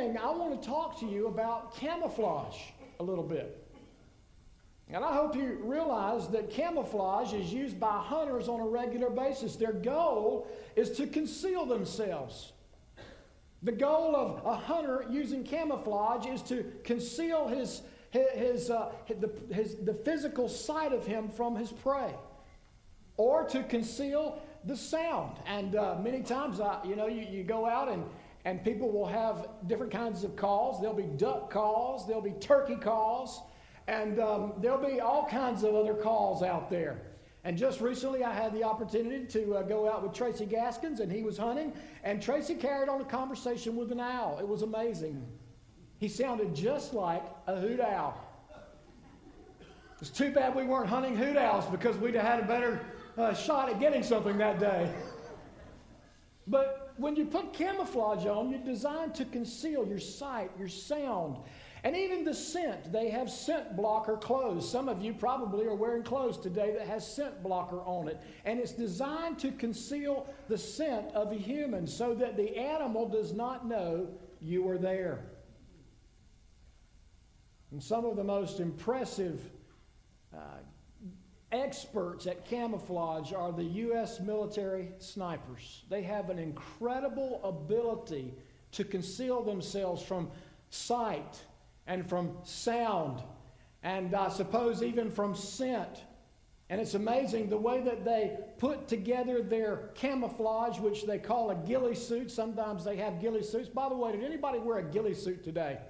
morning, I want to talk to you about camouflage a little bit. And I hope you realize that camouflage is used by hunters on a regular basis. Their goal is to conceal themselves. The goal of a hunter using camouflage is to conceal the physical sight of him from his prey, or to conceal the sound. And many times, you go out and people will have different kinds of calls. There'll be duck calls, there'll be turkey calls, and there'll be all kinds of other calls out there. And just recently I had the opportunity to go out with Tracy Gaskins, and he was hunting, and Tracy carried on a conversation with an owl. It was amazing. He sounded just like a hoot owl. It's too bad we weren't hunting hoot owls, because we'd have had a better shot at getting something that day. But when you put camouflage on, you're designed to conceal your sight, your sound, and even the scent. They have scent blocker clothes. Some of you probably are wearing clothes today that has scent blocker on it. And it's designed to conceal the scent of a human so that the animal does not know you are there. And some of the most impressive experts at camouflage are the U.S. military snipers. They have an incredible ability to conceal themselves from sight and from sound, and I suppose even from scent. And it's amazing the way that they put together their camouflage, which they call a ghillie suit. Sometimes they have ghillie suits. By the way, did anybody wear a ghillie suit today?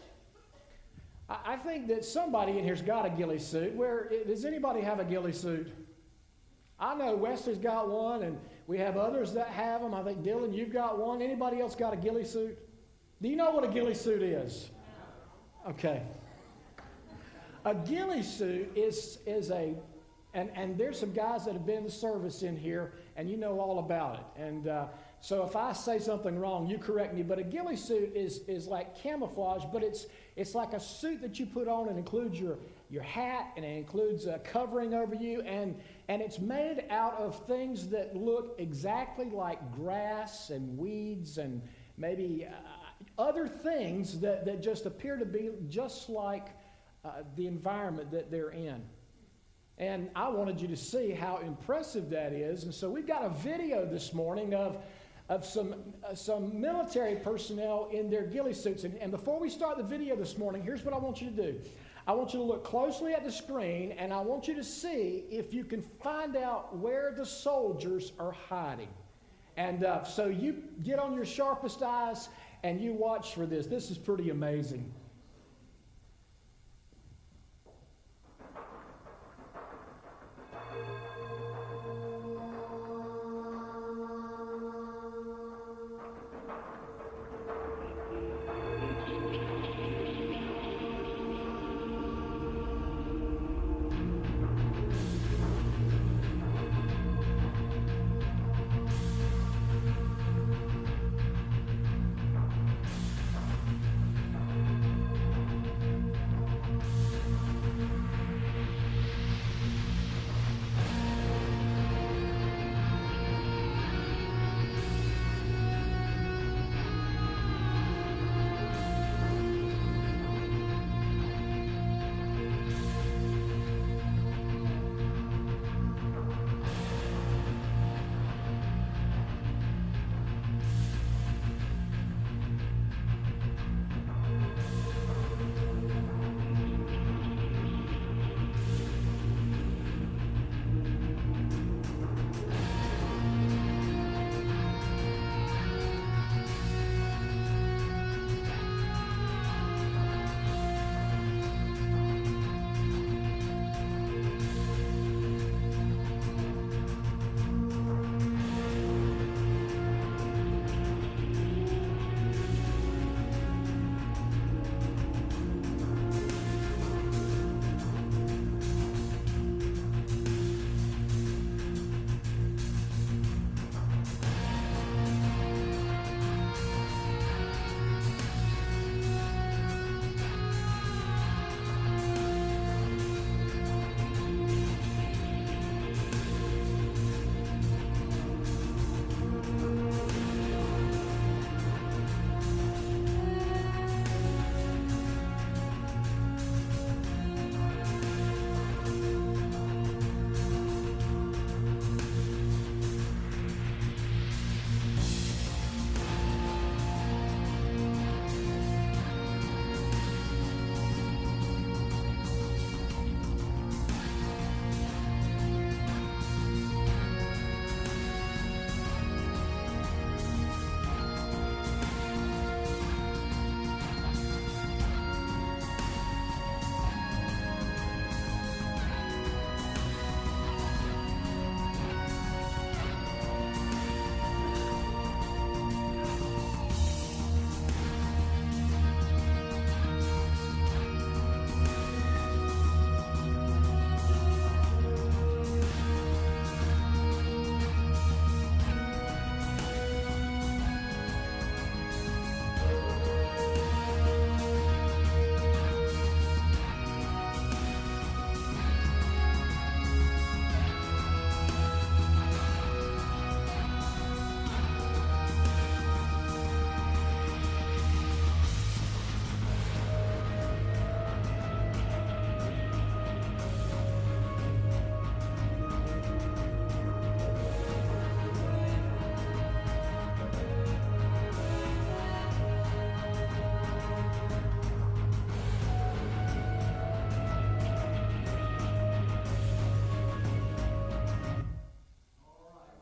I think that somebody in here's got a ghillie suit. Does anybody have a ghillie suit? I know Wesley's got one, and we have others that have them. I think, Dylan, you've got one. Anybody else got a ghillie suit? Do you know what a ghillie suit is? Okay. A ghillie suit is and there's some guys that have been in the service in here, and you know all about it. And so if I say something wrong, you correct me. But a ghillie suit is like camouflage, but it's like a suit that you put on. It includes your hat, and it includes a covering over you, and it's made out of things that look exactly like grass and weeds and maybe other things that just appear to be just like the environment that they're in. And I wanted you to see how impressive that is. And so we've got a video this morning of some military personnel in their ghillie suits. And before we start the video this morning, here's what I want you to do. I want you to look closely at the screen, and I want you to see if you can find out where the soldiers are hiding. And so you get on your sharpest eyes and you watch for this. This is pretty amazing.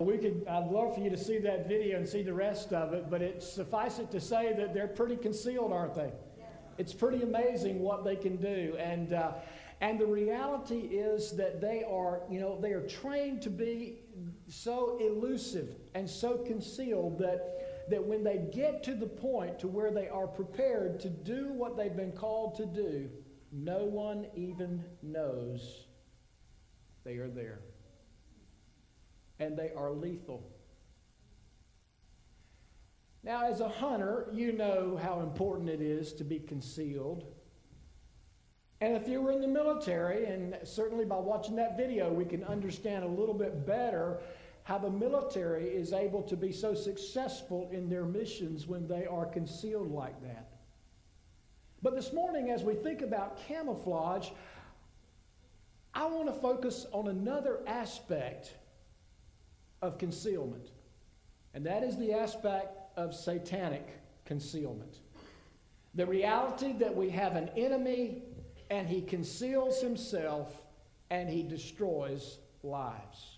I'd love for you to see that video and see the rest of it, but suffice it to say that they're pretty concealed, aren't they? It's pretty amazing what they can do. And the reality is that they are trained to be so elusive and so concealed that when they get to the point to where they are prepared to do what they've been called to do, no one even knows they are there. And they are lethal. Now, as a hunter, you know how important it is to be concealed. And if you were in the military, and certainly by watching that video, we can understand a little bit better how the military is able to be so successful in their missions when they are concealed like that. But this morning, as we think about camouflage, I want to focus on another aspect of concealment, and that is the aspect of satanic concealment. The reality that we have an enemy and he conceals himself and he destroys lives.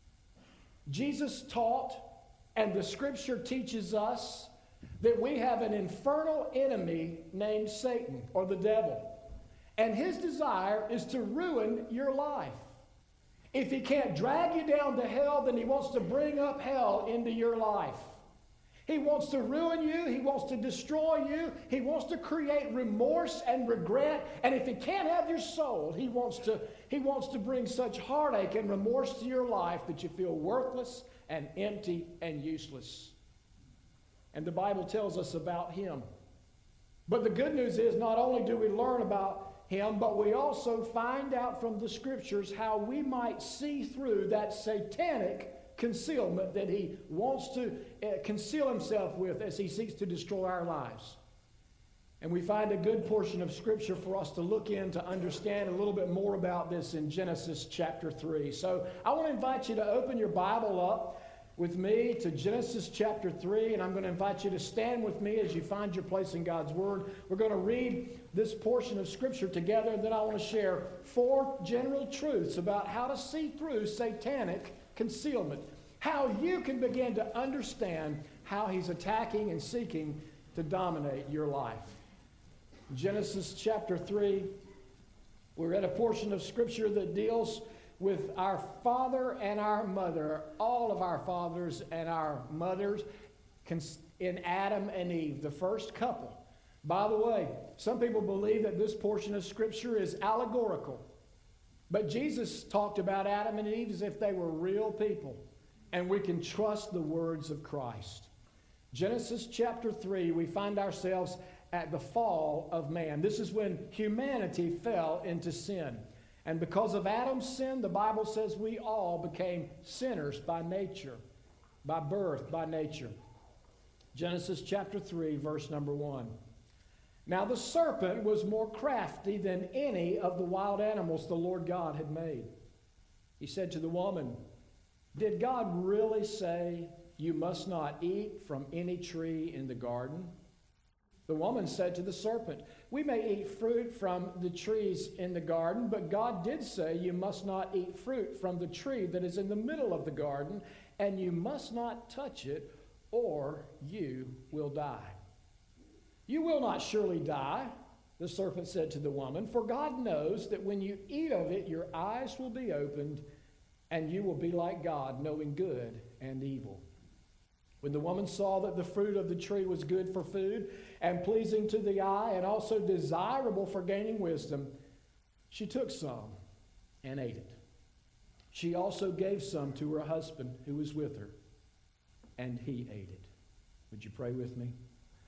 Jesus taught, and the scripture teaches us, that we have an infernal enemy named Satan, or the devil. And his desire is to ruin your life. If he can't drag you down to hell, then he wants to bring up hell into your life. He wants to ruin you. He wants to destroy you. He wants to create remorse and regret. And if he can't have your soul, he wants to bring such heartache and remorse to your life that you feel worthless and empty and useless. And the Bible tells us about him. But the good news is, not only do we learn about him, but we also find out from the scriptures how we might see through that satanic concealment that he wants to conceal himself with as he seeks to destroy our lives. And we find a good portion of scripture for us to look in to understand a little bit more about this in Genesis chapter 3. So I want to invite you to open your Bible up with me to Genesis chapter 3, and I'm going to invite you to stand with me as you find your place in God's Word. We're going to read this portion of Scripture together, and then I want to share 4 general truths about how to see through satanic concealment, how you can begin to understand how he's attacking and seeking to dominate your life. Genesis chapter 3, we're at a portion of Scripture that deals with our father and our mother, all of our fathers and our mothers in Adam and Eve, the first couple. By the way, some people believe that this portion of Scripture is allegorical. But Jesus talked about Adam and Eve as if they were real people, and we can trust the words of Christ. Genesis chapter 3, we find ourselves at the fall of man. This is when humanity fell into sin. And because of Adam's sin, the Bible says we all became sinners by nature, by birth, by nature. Genesis chapter 3, verse number 1. Now the serpent was more crafty than any of the wild animals the Lord God had made. He said to the woman, "Did God really say you must not eat from any tree in the garden?" The woman said to the serpent, "We may eat fruit from the trees in the garden, but God did say you must not eat fruit from the tree that is in the middle of the garden, and you must not touch it, or you will die." "You will not surely die," the serpent said to the woman, "for God knows that when you eat of it, your eyes will be opened, and you will be like God, knowing good and evil." When the woman saw that the fruit of the tree was good for food and pleasing to the eye and also desirable for gaining wisdom, she took some and ate it. She also gave some to her husband who was with her, and he ate it. Would you pray with me?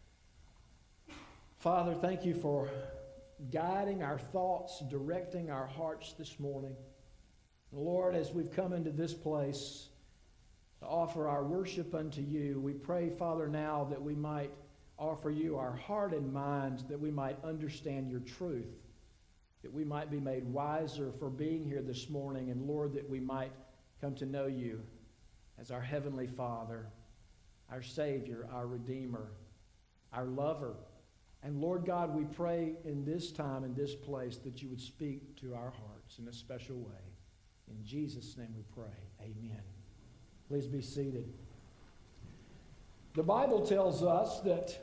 Father, thank you for guiding our thoughts, directing our hearts this morning. Lord, as we've come into this place to offer our worship unto you, we pray, Father, now that we might offer you our heart and mind, that we might understand your truth, that we might be made wiser for being here this morning, and Lord, that we might come to know you as our Heavenly Father, our Savior, our Redeemer, our lover. And Lord God, we pray in this time, in this place, that you would speak to our hearts in a special way. In Jesus' name we pray. Amen. Please be seated. The Bible tells us that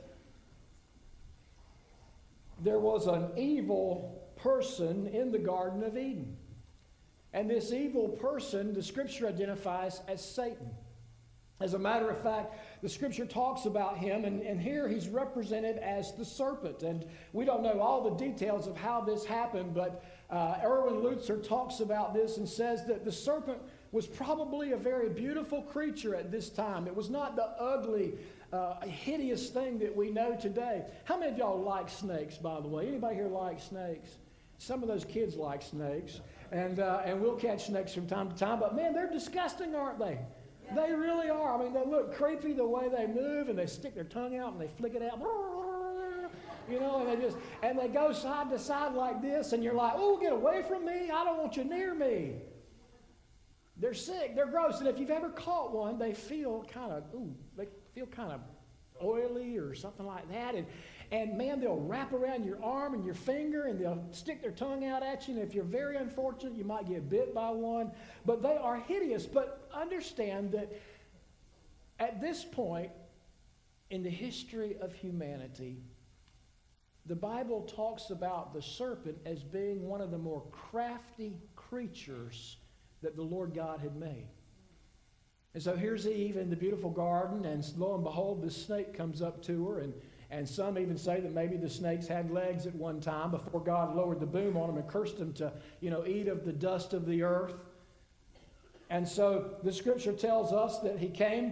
there was an evil person in the Garden of Eden. And this evil person, the Scripture identifies as Satan. As a matter of fact, the Scripture talks about him, and here he's represented as the serpent. And we don't know all the details of how this happened, but Erwin Lutzer talks about this and says that the serpent was probably a very beautiful creature at this time. It was not the ugly, hideous thing that we know today. How many of y'all like snakes, by the way? Anybody here like snakes? Some of those kids like snakes, and we'll catch snakes from time to time, but man, they're disgusting, aren't they? They really are. I mean, they look creepy the way they move, and they stick their tongue out and they flick it out. You know, and they go side to side like this, and you're like, oh, get away from me. I don't want you near me. They're sick. They're gross. And if you've ever caught one, they feel kind of oily or something like that. And man, they'll wrap around your arm and your finger, and they'll stick their tongue out at you. And if you're very unfortunate, you might get bit by one. But they are hideous. But understand that at this point in the history of humanity, the Bible talks about the serpent as being one of the more crafty creatures that the Lord God had made. And so here's Eve in the beautiful garden, and lo and behold, this snake comes up to her, and some even say that maybe the snakes had legs at one time before God lowered the boom on them and cursed them to, eat of the dust of the earth. And so the Scripture tells us that he came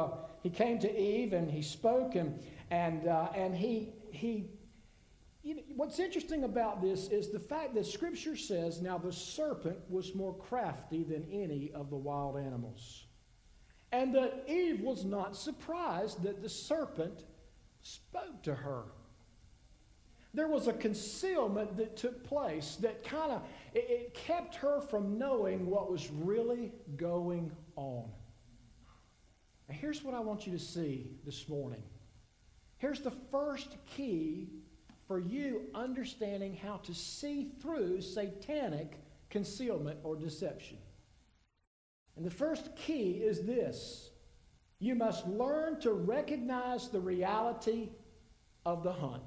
to Eve and he spoke, and he what's interesting about this is the fact that Scripture says, now the serpent was more crafty than any of the wild animals. And that Eve was not surprised that the serpent spoke to her. There was a concealment that took place that it kept her from knowing what was really going on. Now here's what I want you to see this morning. Here's the first key for you understanding how to see through satanic concealment or deception. And the first key is this: you must learn to recognize the reality of the hunt.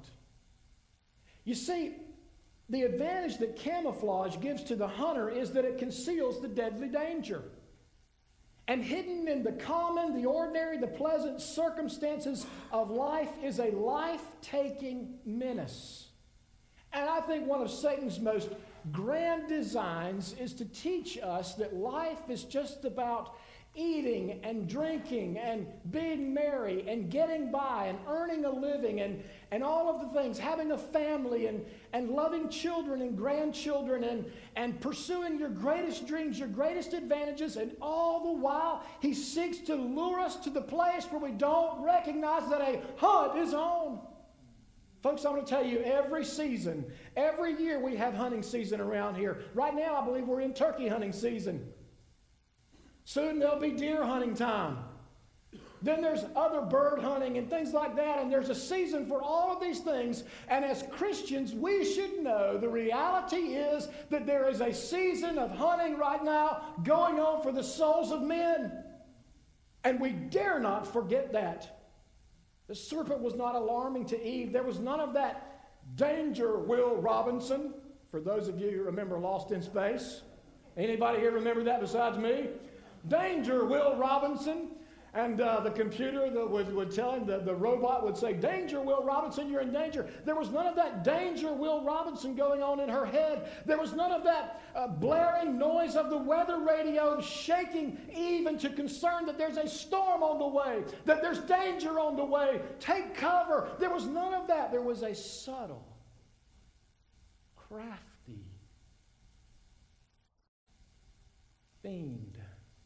You see, the advantage that camouflage gives to the hunter is that it conceals the deadly danger. And hidden in the common, the ordinary, the pleasant circumstances of life is a life-taking menace. And I think one of Satan's most grand designs is to teach us that life is just about eating and drinking and being merry and getting by and earning a living and all of the things, having a family and loving children and grandchildren and pursuing your greatest dreams, your greatest advantages, and all the while he seeks to lure us to the place where we don't recognize that a hunt is on. Folks, I'm going to tell you, every season, every year we have hunting season around here. Right now, I believe we're in turkey hunting season. Soon there'll be deer hunting time. Then there's other bird hunting and things like that, and there's a season for all of these things. And as Christians, we should know the reality is that there is a season of hunting right now going on for the souls of men. And we dare not forget that. The serpent was not alarming to Eve. There was none of that danger, Will Robinson, for those of you who remember Lost in Space. Anybody here remember that besides me? Danger, Will Robinson. And the computer that would tell him, the robot would say, danger, Will Robinson, you're in danger. There was none of that danger, Will Robinson, going on in her head. There was none of that blaring noise of the weather radio shaking Eve into concern that there's a storm on the way, that there's danger on the way. Take cover. There was none of that. There was a subtle, crafty fiend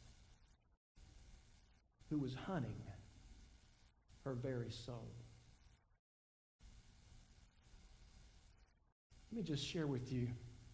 who was hunting her very soul. Let me just share with you.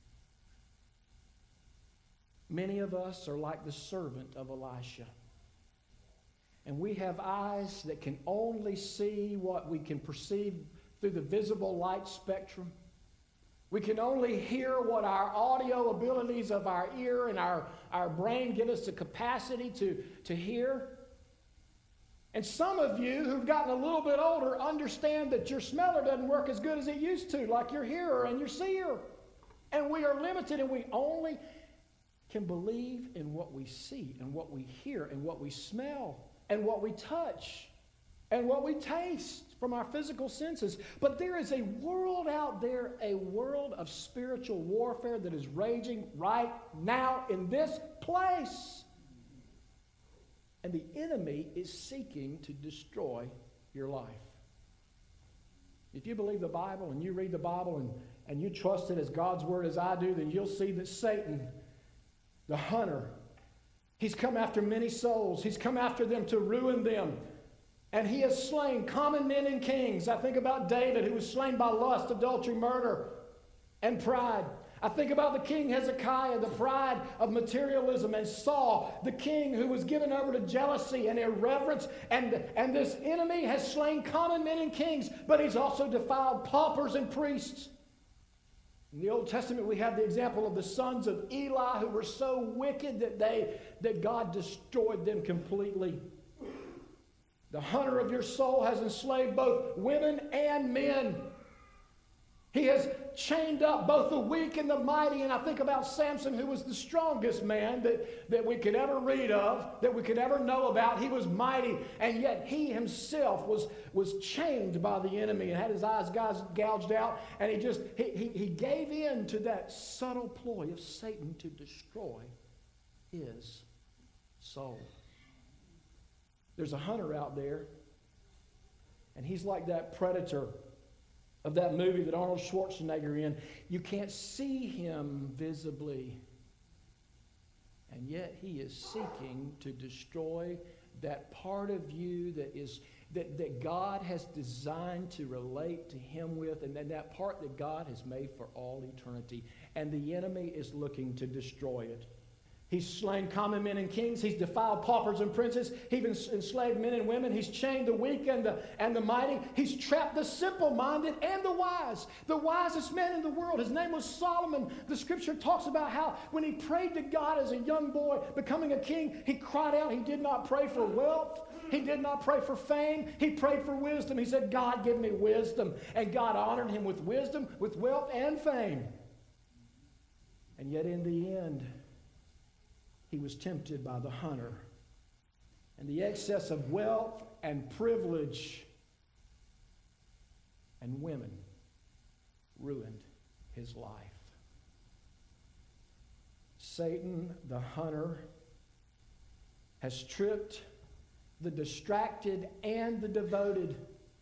Many of us are like the servant of Elisha. And we have eyes that can only see what we can perceive through the visible light spectrum. We can only hear what our audio abilities of our ear and our brain give us the capacity to hear. And some of you who've gotten a little bit older understand that your smeller doesn't work as good as it used to, like your hearer and your seer. And we are limited, and we only can believe in what we see and what we hear and what we smell and what we touch and what we taste from our physical senses. But there is a world out there, a world of spiritual warfare that is raging right now in this place. And the enemy is seeking to destroy your life. If you believe the Bible and you read the Bible and you trust it as God's word as I do, then you'll see that Satan, the hunter, he's come after many souls. He's come after them to ruin them. And he has slain common men and kings. I think about David, who was slain by lust, adultery, murder, and pride. I think about the king Hezekiah, the pride of materialism, and Saul, the king who was given over to jealousy and irreverence. And this enemy has slain common men and kings, but he's also defiled paupers and priests. In the Old Testament, we have the example of the sons of Eli, who were so wicked that God destroyed them completely. The hunter of your soul has enslaved both women and men. He has chained up both the weak and the mighty. And I think about Samson, who was the strongest man that we could ever read of, that we could ever know about. He was mighty, and yet he himself was chained by the enemy and had his eyes gouged out. And he gave in to that subtle ploy of Satan to destroy his soul. There's a hunter out there, and he's like that predator of that movie that Arnold Schwarzenegger in. You can't see him visibly, and yet he is seeking to destroy that part of you that God has designed to relate to him with, and then that part that God has made for all eternity. And the enemy is looking to destroy it. He's slain common men and kings. He's defiled paupers and princes. He's enslaved men and women. He's chained the weak and the mighty. He's trapped the simple-minded and the wise. The wisest man in the world. His name was Solomon. The scripture talks about how when he prayed to God as a young boy, becoming a king, he cried out. He did not pray for wealth. He did not pray for fame. He prayed for wisdom. He said, God, give me wisdom. And God honored him with wisdom, with wealth, and fame. And yet in the end, he was tempted by the hunter. And the excess of wealth and privilege and women ruined his life. Satan, the hunter, has tripped the distracted and the devoted.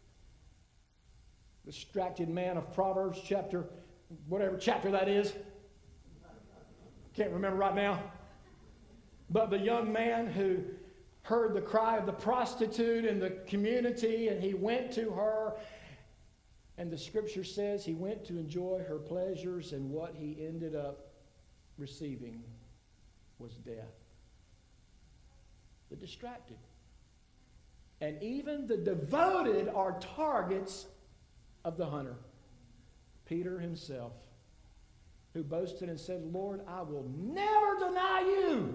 Distracted man of Proverbs chapter, whatever chapter that is. Can't remember right now. But the young man who heard the cry of the prostitute in the community, and he went to her, and the scripture says he went to enjoy her pleasures, and what he ended up receiving was death. The distracted. And even the devoted are targets of the hunter. Peter himself, who boasted and said, Lord, I will never deny you.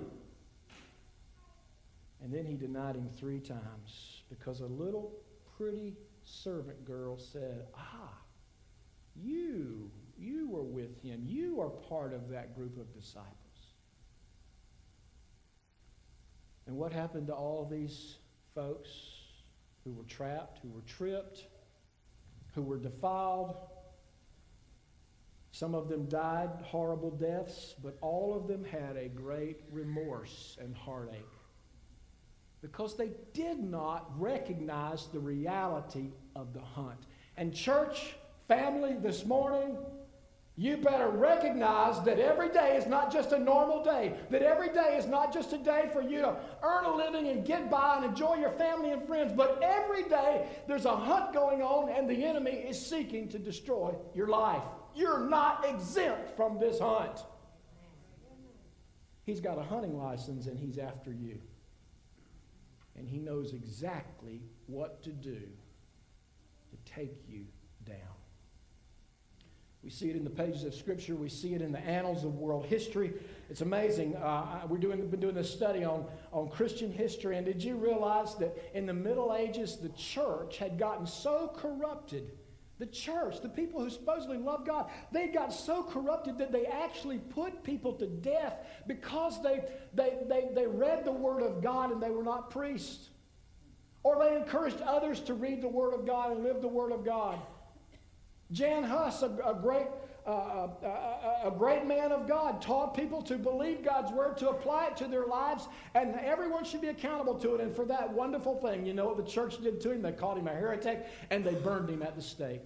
And then he denied him 3 times because a little pretty servant girl said, you were with him. You are part of that group of disciples. And what happened to all these folks who were trapped, who were tripped, who were defiled? Some of them died horrible deaths, but all of them had a great remorse and heartache, because they did not recognize the reality of the hunt. And church, family, this morning, you better recognize that every day is not just a normal day, that every day is not just a day for you to earn a living and get by and enjoy your family and friends, but every day there's a hunt going on, and the enemy is seeking to destroy your life. You're not exempt from this hunt. He's got a hunting license, and he's after you. And he knows exactly what to do to take you down. We see it in the pages of Scripture. We see it in the annals of world history. It's amazing. We've been doing this study on Christian history, and did you realize that in the Middle Ages, the church had gotten so corrupted? The church, the people who supposedly love God, they got so corrupted that they actually put people to death because they read the Word of God and they were not priests. Or they encouraged others to read the Word of God and live the Word of God. Jan Hus, a great man of God, taught people to believe God's Word, to apply it to their lives, and everyone should be accountable to it. And for that wonderful thing, you know what the church did to him? They called him a heretic, and they burned him at the stake.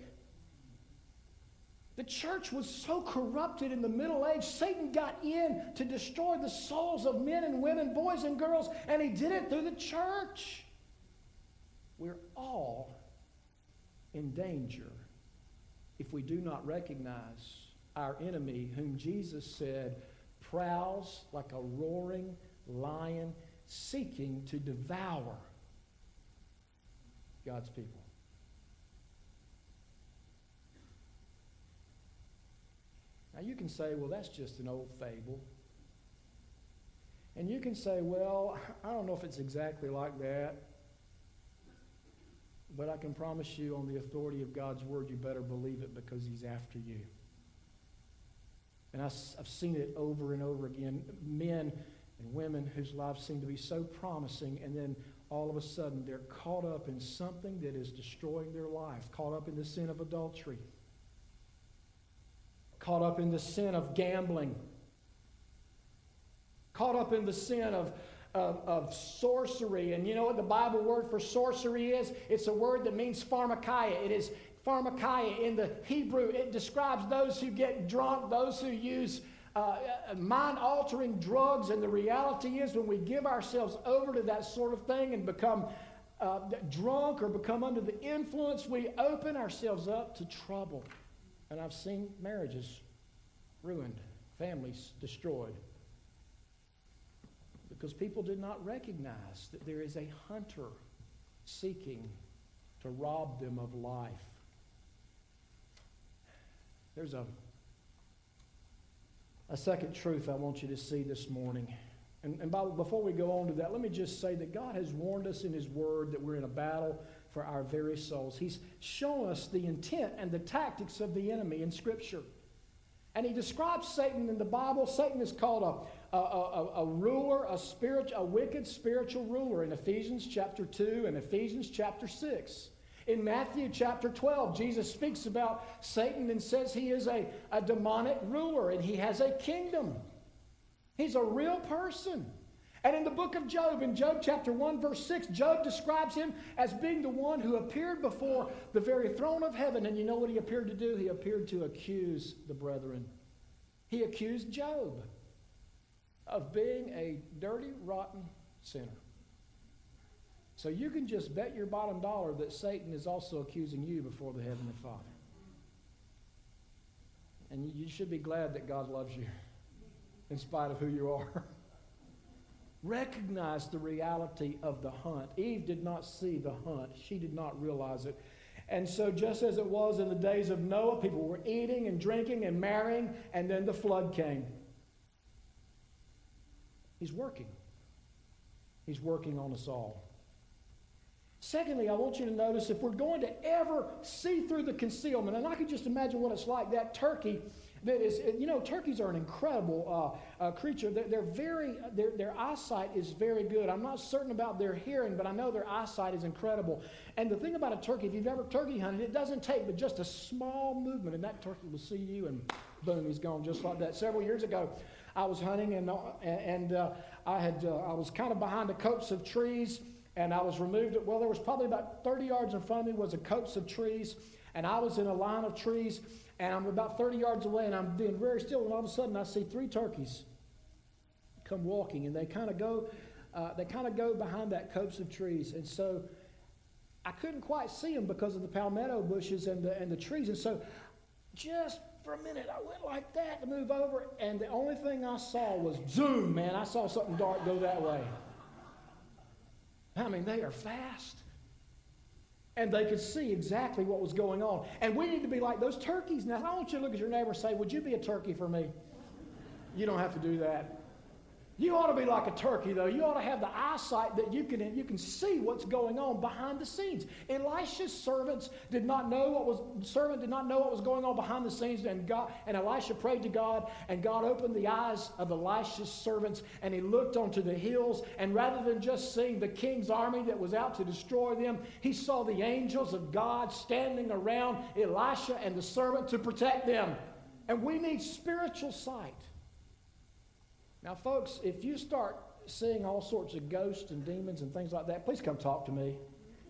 The church was so corrupted in the Middle Age, Satan got in to destroy the souls of men and women, boys and girls, and he did it through the church. We're all in danger if we do not recognize our enemy, whom Jesus said prowls like a roaring lion seeking to devour God's people. Now you can say, well, that's just an old fable. And you can say, well, I don't know if it's exactly like that. But I can promise you on the authority of God's Word, you better believe it because He's after you. And I've seen it over and over again. Men and women whose lives seem to be so promising, and then all of a sudden they're caught up in something that is destroying their life. Caught up in the sin of adultery. Caught up in the sin of gambling. Caught up in the sin of sorcery. And you know what the Bible word for sorcery is? It's a word that means pharmakeia. It is pharmakeia in the Hebrew. It describes those who get drunk, those who use mind-altering drugs. And the reality is when we give ourselves over to that sort of thing and become drunk or become under the influence, we open ourselves up to trouble. And I've seen marriages ruined, families destroyed. Because people did not recognize that there is a hunter seeking to rob them of life. There's a second truth I want you to see this morning. And before we go on to that, let me just say that God has warned us in His Word that we're in a battle for our very souls. He's shown us the intent and the tactics of the enemy in Scripture. And He describes Satan in the Bible. Satan is called a ruler, a wicked spiritual ruler in Ephesians chapter 2 and Ephesians chapter 6. In Matthew chapter 12, Jesus speaks about Satan and says he is a demonic ruler and he has a kingdom. He's a real person. And in the book of Job, in Job chapter 1, verse 6, Job describes him as being the one who appeared before the very throne of heaven. And you know what he appeared to do? He appeared to accuse the brethren. He accused Job of being a dirty, rotten sinner. So you can just bet your bottom dollar that Satan is also accusing you before the Heavenly Father. And you should be glad that God loves you in spite of who you are. Recognize the reality of the hunt. Eve did not see the hunt. She did not realize it. And so just as it was in the days of Noah, people were eating and drinking and marrying, and then the flood came. He's working. He's working on us all. Secondly, I want you to notice if we're going to ever see through the concealment, and I can just imagine what it's like, that turkey that is, you know, turkeys are an incredible creature. Their eyesight is very good. I'm not certain about their hearing, but I know their eyesight is incredible. And the thing about a turkey, if you've ever turkey hunted, it doesn't take but just a small movement, and that turkey will see you, and boom, he's gone just like that. Several years ago, I was hunting, and I was kind of behind a copse of trees, and I was removed. Well, there was probably about 30 yards in front of me was a copse of trees, and I was in a line of trees, and I'm about 30 yards away, and I'm being very still, and all of a sudden I see 3 turkeys come walking, and they kind of go behind that copse of trees, and so I couldn't quite see them because of the palmetto bushes and the trees, and so just for a minute I went like that to move over, and the only thing I saw was zoom, man. I saw something dark go that way. I mean, they are fast. And they could see exactly what was going on. And we need to be like those turkeys. Now, I want you to look at your neighbor and say, would you be a turkey for me? You don't have to do that. You ought to be like a turkey, though. You ought to have the eyesight that you can see what's going on behind the scenes. Elisha's servant did not know what was going on behind the scenes, and Elisha prayed to God, and God opened the eyes of Elisha's servants, and he looked onto the hills, and rather than just seeing the king's army that was out to destroy them, he saw the angels of God standing around Elisha and the servant to protect them. And we need spiritual sight. Now, folks, if you start seeing all sorts of ghosts and demons and things like that, please come talk to me.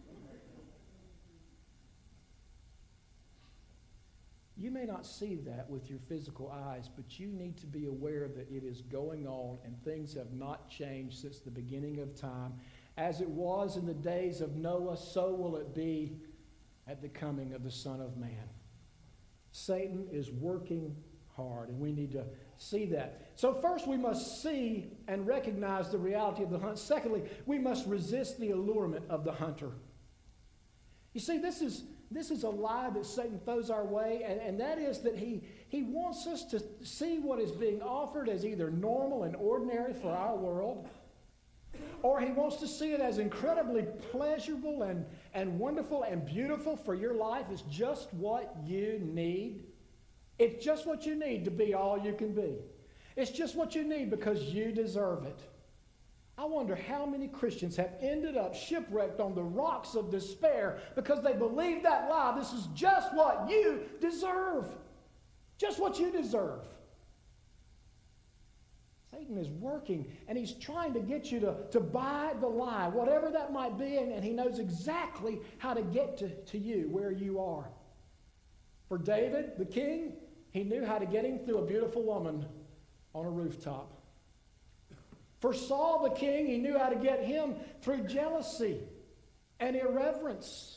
You may not see that with your physical eyes, but you need to be aware that it is going on and things have not changed since the beginning of time. As it was in the days of Noah, so will it be at the coming of the Son of Man. Satan is working hard, and we need to see that. So first, we must see and recognize the reality of the hunt. Secondly, we must resist the allurement of the hunter. You see, this is a lie that Satan throws our way, and that is that he wants us to see what is being offered as either normal and ordinary for our world, or he wants to see it as incredibly pleasurable and wonderful and beautiful for your life. It's just what you need. It's just what you need to be all you can be. It's just what you need because you deserve it. I wonder how many Christians have ended up shipwrecked on the rocks of despair because they believe that lie. This is just what you deserve. Just what you deserve. Satan is working, and he's trying to get you to buy the lie, whatever that might be, and he knows exactly how to get to you where you are. For David, the king, he knew how to get him through a beautiful woman on a rooftop. For Saul, the king, he knew how to get him through jealousy and irreverence.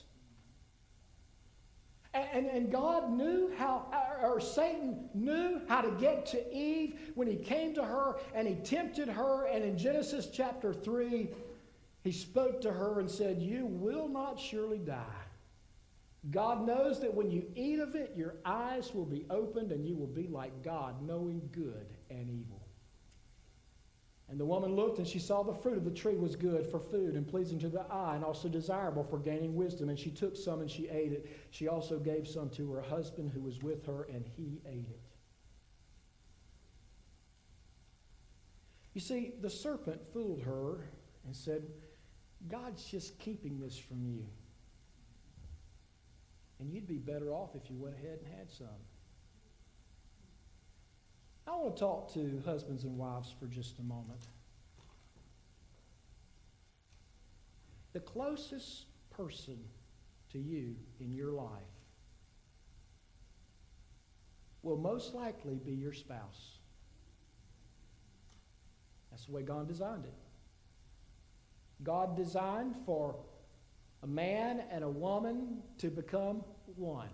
And God knew or Satan knew how to get to Eve when he came to her and he tempted her. And in Genesis chapter 3, he spoke to her and said, "You will not surely die." God knows that when you eat of it, your eyes will be opened and you will be like God, knowing good and evil. And the woman looked and she saw the fruit of the tree was good for food and pleasing to the eye and also desirable for gaining wisdom. And she took some and she ate it. She also gave some to her husband who was with her, and he ate it. You see, the serpent fooled her and said, "God's just keeping this from you. And you'd be better off if you went ahead and had some." I want to talk to husbands and wives for just a moment. The closest person to you in your life will most likely be your spouse. That's the way God designed it. God designed for a man and a woman to become one.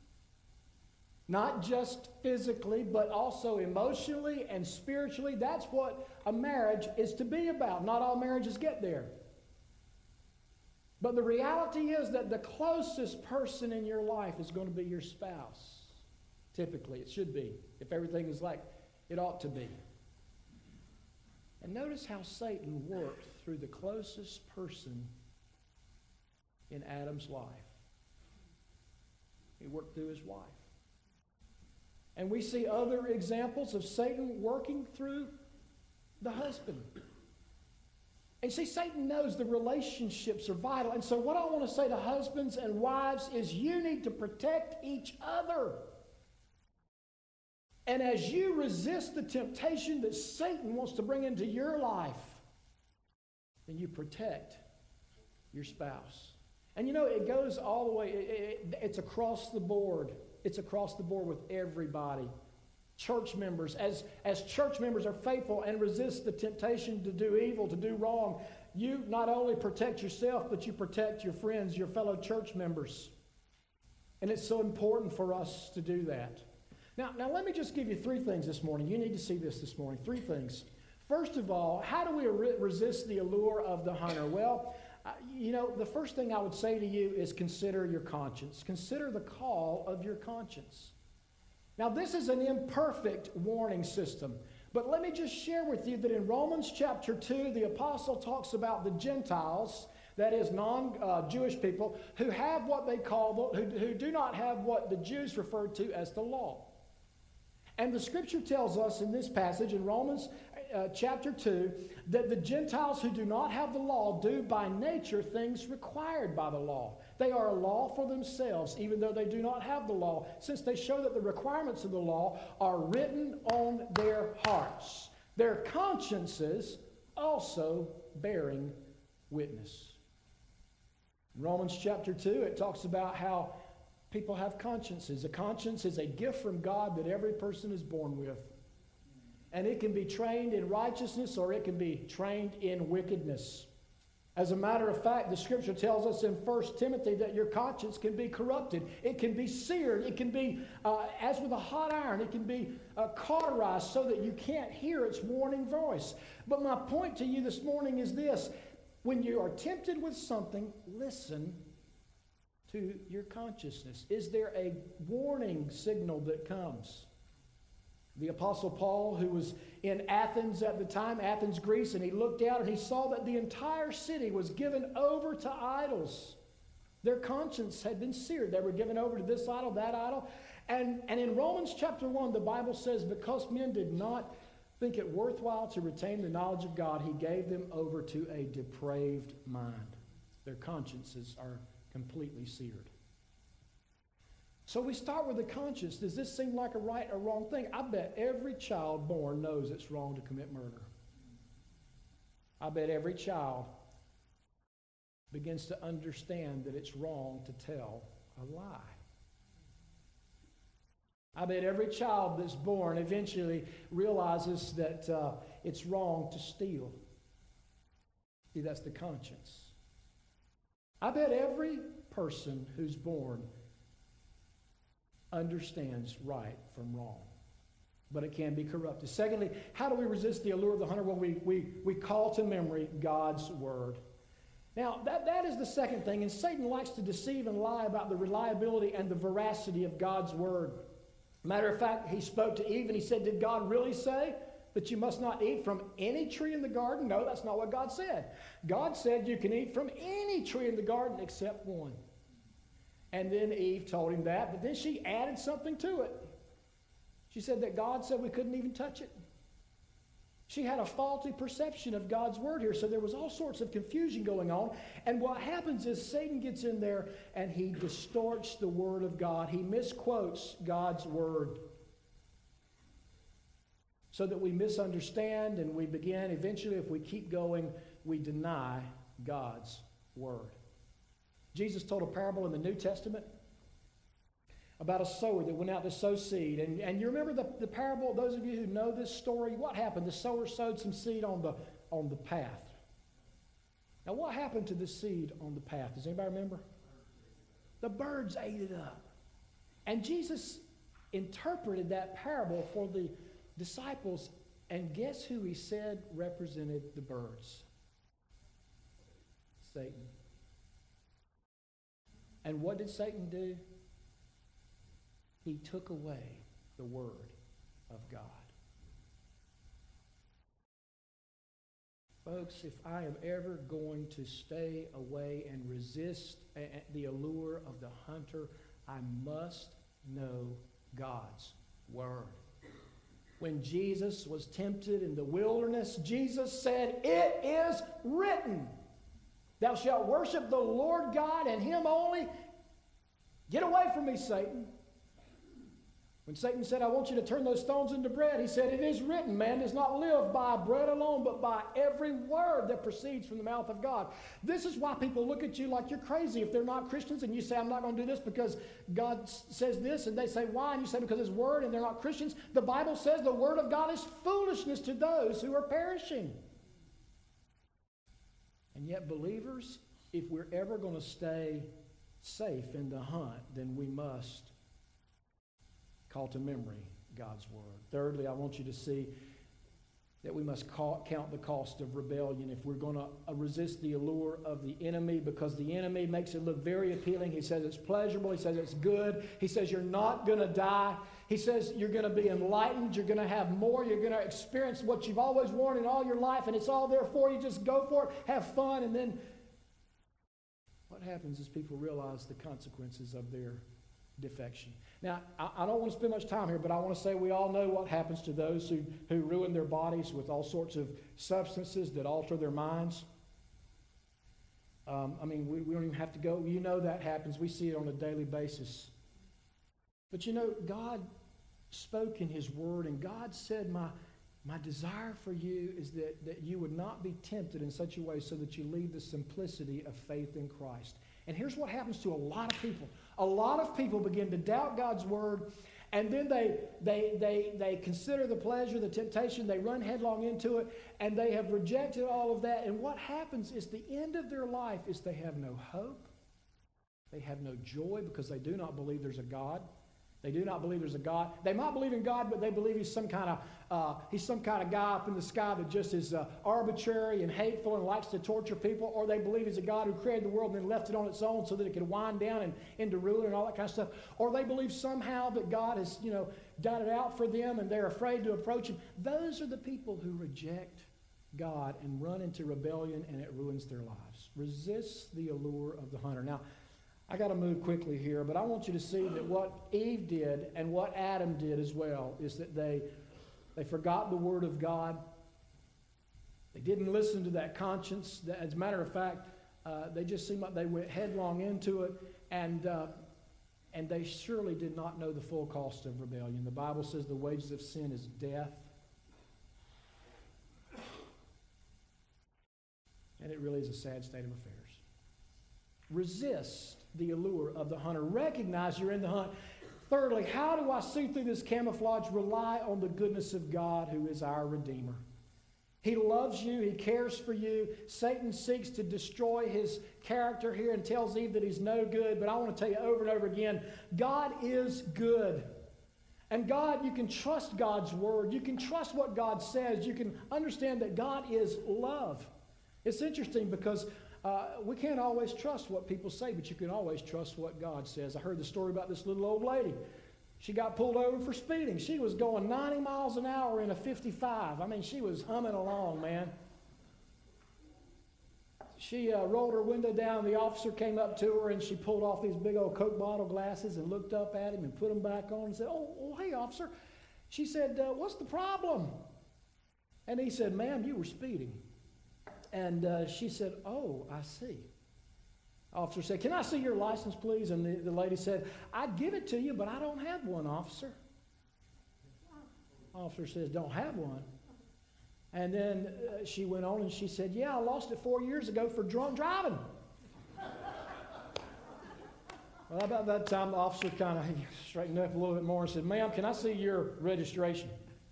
Not just physically, but also emotionally and spiritually. That's what a marriage is to be about. Not all marriages get there. But the reality is that the closest person in your life is going to be your spouse. Typically, it should be, if everything is like it ought to be. And notice how Satan worked through the closest person in Adam's life. He worked through his wife. And we see other examples of Satan working through the husband. And see, Satan knows the relationships are vital. And so what I want to say to husbands and wives is you need to protect each other. And as you resist the temptation that Satan wants to bring into your life, then you protect your spouse. And you know, it goes all the way, it's across the board. It's across the board with everybody. Church members, as church members are faithful and resist the temptation to do evil, to do wrong, you not only protect yourself, but you protect your friends, your fellow church members. And it's so important for us to do that. Now let me just give you three things this morning. You need to see this morning. Three things. First of all, how do we resist the allure of the hunter? Well, The first thing I would say to you is consider your conscience. Consider the call of your conscience. Now, this is an imperfect warning system, but let me just share with you that in Romans chapter 2, the apostle talks about the Gentiles, that is non-Jewish people, who have what they call, who do not have what the Jews referred to as the law. And the scripture tells us in this passage in Romans chapter 2 that the Gentiles who do not have the law do by nature things required by the law. They are a law for themselves, even though they do not have the law, since they show that the requirements of the law are written on their hearts, their consciences also bearing witness. In Romans chapter 2, it talks about how people have consciences. A conscience is a gift from God that every person is born with. And it can be trained in righteousness or it can be trained in wickedness. As a matter of fact, the scripture tells us in 1 Timothy that your conscience can be corrupted. It can be seared. It can be, as with a hot iron, it can be cauterized so that you can't hear its warning voice. But my point to you this morning is this. When you are tempted with something, listen to your consciousness. Is there a warning signal that comes? The Apostle Paul, who was in Athens at the time, Athens, Greece, and he looked out and he saw that the entire city was given over to idols. Their conscience had been seared. They were given over to this idol, that idol. And in Romans chapter 1, the Bible says, because men did not think it worthwhile to retain the knowledge of God, he gave them over to a depraved mind. Their consciences are completely seared. So we start with the conscience. Does this seem like a right or wrong thing? I bet every child born knows it's wrong to commit murder. I bet every child begins to understand that it's wrong to tell a lie. I bet every child that's born eventually realizes that it's wrong to steal. See, that's the conscience. I bet every person who's born understands right from wrong. But it can be corrupted. Secondly, how do we resist the allure of the hunter? Well, we call to memory God's word. Now, that is the second thing. And Satan likes to deceive and lie about the reliability and the veracity of God's word. Matter of fact, he spoke to Eve and he said, did God really say that you must not eat from any tree in the garden? No, that's not what God said. God said you can eat from any tree in the garden except one. And then Eve told him that, but then she added something to it. She said that God said we couldn't even touch it. She had a faulty perception of God's word here, so there was all sorts of confusion going on. And what happens is Satan gets in there and he distorts the word of God. He misquotes God's word so that we misunderstand and we begin, eventually, if we keep going, we deny God's word. Jesus told a parable in the New Testament about a sower that went out to sow seed. And you remember the parable, those of you who know this story, what happened? The sower sowed some seed on the path. Now, what happened to the seed on the path? Does anybody remember? The birds ate it up. And Jesus interpreted that parable for the disciples, and guess who he said represented the birds? Satan. And what did Satan do? He took away the word of God. Folks, if I am ever going to stay away and resist the allure of the hunter, I must know God's word. When Jesus was tempted in the wilderness, Jesus said, "It is written, thou shalt worship the Lord God and him only." Get away from me, Satan. When Satan said, "I want you to turn those stones into bread," he said, "It is written, man does not live by bread alone, but by every word that proceeds from the mouth of God." This is why people look at you like you're crazy if they're not Christians, and you say, "I'm not going to do this because God says this," and they say, "Why?" And you say, "Because His word," and they're not Christians. The Bible says the word of God is foolishness to those who are perishing. And yet, believers, if we're ever going to stay safe in the hunt, then we must call to memory God's word. Thirdly, I want you to see that we must count the cost of rebellion if we're going to resist the allure of the enemy, because the enemy makes it look very appealing. He says it's pleasurable. He says it's good. He says you're not going to die. He says you're going to be enlightened. You're going to have more. You're going to experience what you've always wanted in all your life, and it's all there for you. Just go for it. Have fun. And then what happens is people realize the consequences of their defection. Now, I don't want to spend much time here, but I want to say we all know what happens to those who ruin their bodies with all sorts of substances that alter their minds. We don't even have to go. You know that happens. We see it on a daily basis. But God spoke in His Word, and God said, my desire for you is that you would not be tempted in such a way so that you leave the simplicity of faith in Christ. And here's what happens to a lot of people. A lot of people begin to doubt God's Word, and then they consider the pleasure, the temptation, they run headlong into it, and they have rejected all of that. And what happens is the end of their life is they have no hope. They have no joy because they do not believe there's a God. They do not believe there's a God. They might believe in God, but they believe He's some kind of guy up in the sky that just is arbitrary and hateful and likes to torture people. Or they believe He's a God who created the world and then left it on its own so that it could wind down and into ruin and all that kind of stuff. Or they believe somehow that God has, got it out for them and they're afraid to approach Him. Those are the people who reject God and run into rebellion, and it ruins their lives. Resist the allure of the hunter. Now, I got to move quickly here, but I want you to see that what Eve did and what Adam did as well is that they forgot the Word of God. They didn't listen to that conscience. As a matter of fact, they just seemed like they went headlong into it, and they surely did not know the full cost of rebellion. The Bible says the wages of sin is death. And it really is a sad state of affairs. Resist the allure of the hunter. Recognize you're in the hunt. Thirdly, how do I see through this camouflage? Rely on the goodness of God, who is our Redeemer. He loves you. He cares for you. Satan seeks to destroy his character here and tells Eve that he's no good. But I want to tell you over and over again, God is good. And God, you can trust God's Word. You can trust what God says. You can understand that God is love. It's interesting because we can't always trust what people say, but you can always trust what God says. I heard the story about this little old lady. She got pulled over for speeding. She was going 90 miles an hour in a 55. She was humming along, man. She rolled her window down. The officer came up to her, and she pulled off these big old Coke bottle glasses and looked up at him and put them back on and said, oh hey, officer. She said, what's the problem? And he said, ma'am, you were speeding. And she said, oh, I see. Officer said, can I see your license, please? And the lady said, I'd give it to you, but I don't have one, officer. Officer says, don't have one. And then she went on and she said, yeah, I lost it 4 years ago for drunk driving. Well, about that time, the officer kind of straightened up a little bit more and said, ma'am, can I see your registration?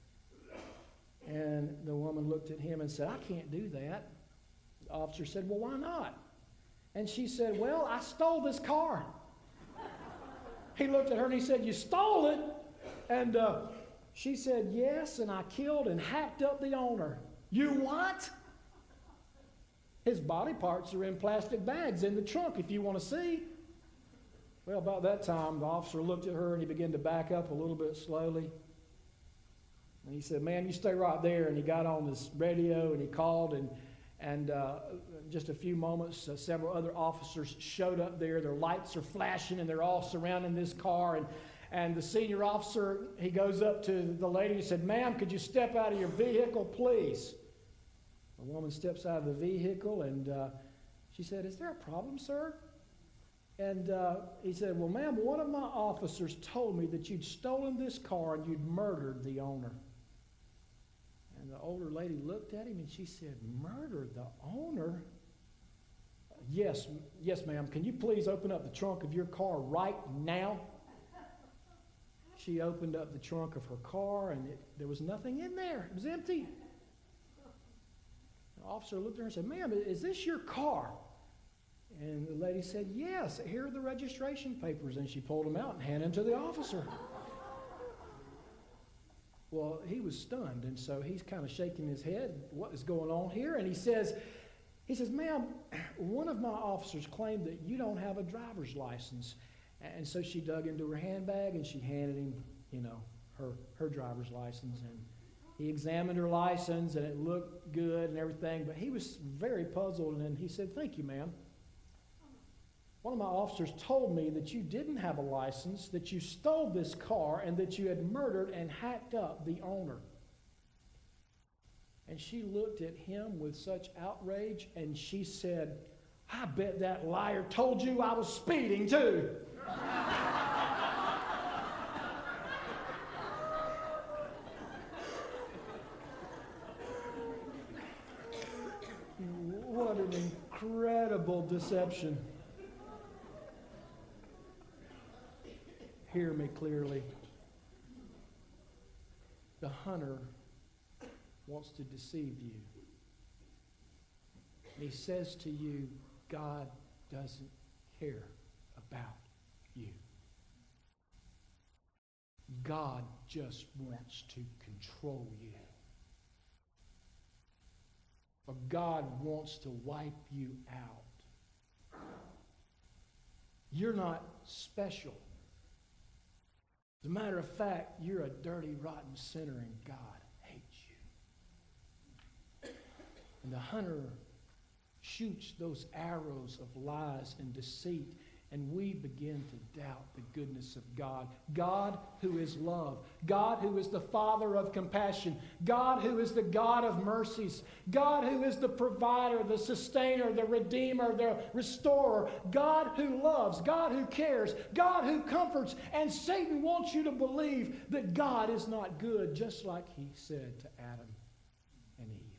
And the woman looked at him and said, I can't do that. The officer said, well, why not? And she said, well, I stole this car. He looked at her and he said, you stole it? And she said, yes, and I killed and hacked up the owner. You what? His body parts are in plastic bags in the trunk if you want to see. Well, about that time, the officer looked at her and he began to back up a little bit slowly. And he said, ma'am, you stay right there. And he got on his radio and he called, and just a few moments, several other officers showed up there. Their lights are flashing and they're all surrounding this car. And the senior officer, he goes up to the lady and said, ma'am, could you step out of your vehicle, please? The woman steps out of the vehicle and she said, is there a problem, sir? And he said, well, ma'am, one of my officers told me that you'd stolen this car and you'd murdered the owner. And the older lady looked at him and she said, murder the owner? Yes, ma'am. Can you please open up the trunk of your car right now? She opened up the trunk of her car and there was nothing in there. It was empty. The officer looked at her and said, ma'am, is this your car? And the lady said, yes, here are the registration papers. And she pulled them out and handed them to the officer. Well, he was stunned, and so he's kind of shaking his head. What is going on here? And he says, ma'am, one of my officers claimed that you don't have a driver's license. And so she dug into her handbag, and she handed him, her driver's license. And he examined her license, and it looked good and everything, but he was very puzzled, and then he said, thank you, ma'am. One of my officers told me that you didn't have a license, that you stole this car, and that you had murdered and hacked up the owner. And she looked at him with such outrage, and she said, I bet that liar told you I was speeding too. What an incredible deception. Hear me clearly. The hunter wants to deceive you. And he says to you, God doesn't care about you. God just wants to control you. Or God wants to wipe you out. You're not special. As a matter of fact, you're a dirty, rotten sinner, and God hates you. And the hunter shoots those arrows of lies and deceit, and we begin to doubt the goodness of God. God who is love. God who is the Father of compassion. God who is the God of mercies. God who is the provider, the sustainer, the redeemer, the restorer. God who loves. God who cares. God who comforts. And Satan wants you to believe that God is not good, just like he said to Adam and Eve.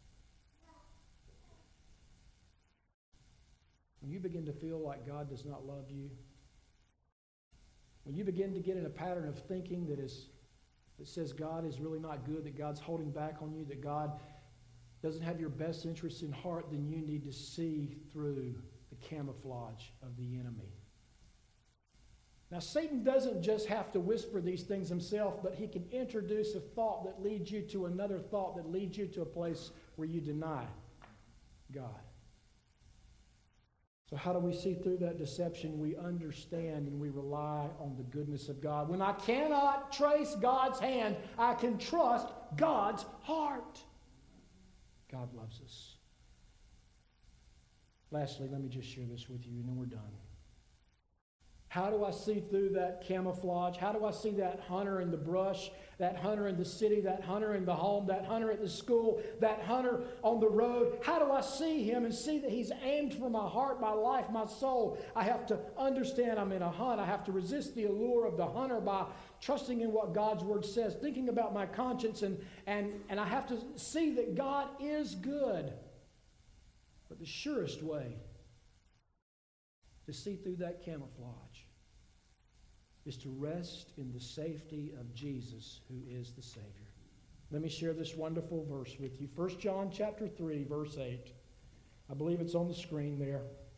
When you begin to feel like God does not love you, when you begin to get in a pattern of thinking that says God is really not good, that God's holding back on you, that God doesn't have your best interests in heart, then you need to see through the camouflage of the enemy. Now, Satan doesn't just have to whisper these things himself, but he can introduce a thought that leads you to another thought that leads you to a place where you deny God. So how do we see through that deception? We understand and we rely on the goodness of God. When I cannot trace God's hand, I can trust God's heart. God loves us. Lastly, let me just share this with you, and then we're done. How do I see through that camouflage? How do I see that hunter in the brush, that hunter in the city, that hunter in the home, that hunter at the school, that hunter on the road? How do I see him and see that he's aimed for my heart, my life, my soul? I have to understand I'm in a hunt. I have to resist the allure of the hunter by trusting in what God's word says, thinking about my conscience, and I have to see that God is good. But the surest way to see through that camouflage is to rest in the safety of Jesus, who is the Savior. Let me share this wonderful verse with you. 1 John chapter 3, verse 8. I believe it's on the screen there.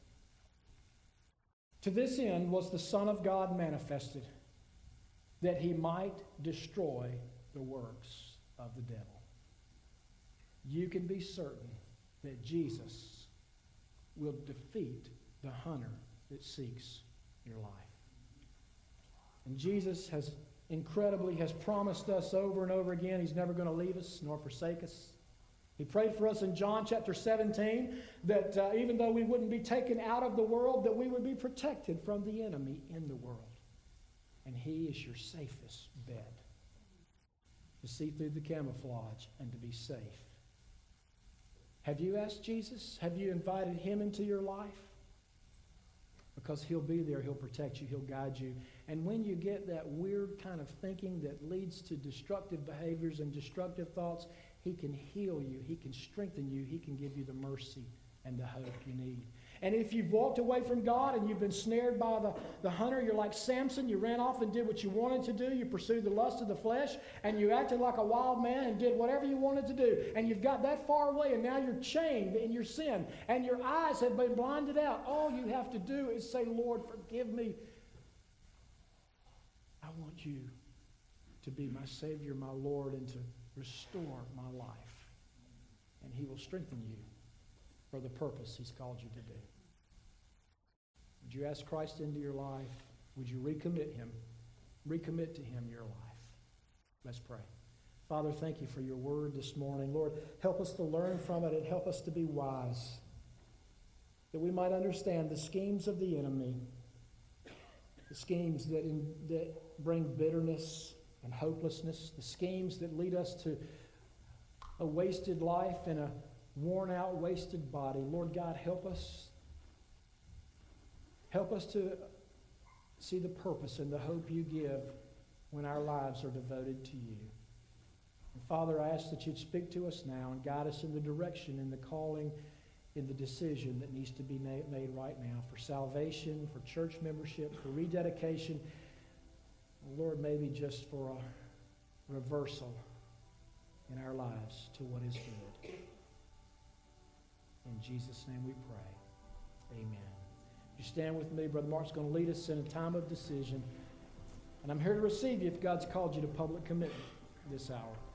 To this end was the Son of God manifested, that he might destroy the works of the devil. You can be certain that Jesus will defeat the hunter that seeks your life. And Jesus has promised us over and over again he's never going to leave us nor forsake us. He prayed for us in John chapter 17 that even though we wouldn't be taken out of the world, that we would be protected from the enemy in the world. And he is your safest bet to see through the camouflage and to be safe. Have you asked Jesus? Have you invited him into your life? Because he'll be there, he'll protect you, he'll guide you. And when you get that weird kind of thinking that leads to destructive behaviors and destructive thoughts, he can heal you, he can strengthen you, he can give you the mercy and the hope you need. And if you've walked away from God and you've been snared by the hunter, you're like Samson. You ran off and did what you wanted to do. You pursued the lust of the flesh, and you acted like a wild man and did whatever you wanted to do. And you've got that far away, and now you're chained in your sin, and your eyes have been blinded out. All you have to do is say, Lord, forgive me. I want you to be my Savior, my Lord, and to restore my life. And He will strengthen you for the purpose He's called you to do. Would you ask Christ into your life? Would you recommit to Him your life? Let's pray. Father, thank you for your word this morning. Lord, help us to learn from it and help us to be wise, that we might understand the schemes of the enemy, the schemes that bring bitterness and hopelessness, the schemes that lead us to a wasted life and a worn-out, wasted body. Lord God, help us. Help us to see the purpose and the hope you give when our lives are devoted to you. And Father, I ask that you'd speak to us now and guide us in the direction, in the calling, in the decision that needs to be made right now for salvation, for church membership, for rededication, Lord, maybe just for a reversal in our lives to what is good. In Jesus' name we pray. Amen. You stand with me. Brother Mark's going to lead us in a time of decision. And I'm here to receive you if God's called you to public commitment this hour.